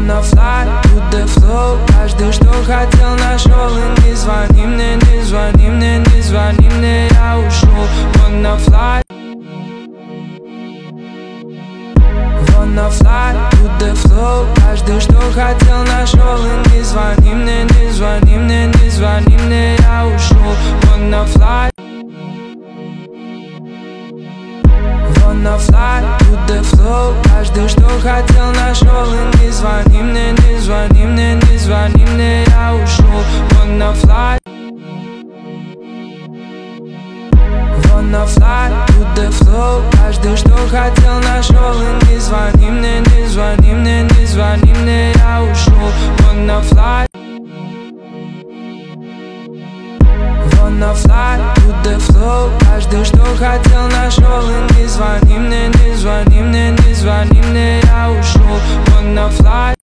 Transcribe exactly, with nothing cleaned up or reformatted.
Wanna fly with the flow. Каждый, что хотел, нашел. И не звони мне, не звони мне, не звони мне, я ушел. Wanna fly. Wanna fly with the flow. Каждый, что хотел, нашел. И не звони мне, не звони мне, не звони мне, я ушел. Wanna fly. Wanna fly with the flow. Каждый, что хотел, нашел. И не звони мне, не звони мне, не звони мне, я ушел. Wanna fly. Wanna fly with the flow. Каждый, что хотел, нашел. И не звони мне, не звони мне, не звони мне, я ушел. Wanna fly. Wanna fly with the flow. Каждый, что хотел, нашел. И не звони мне, не звони мне, не звони мне, я ушел.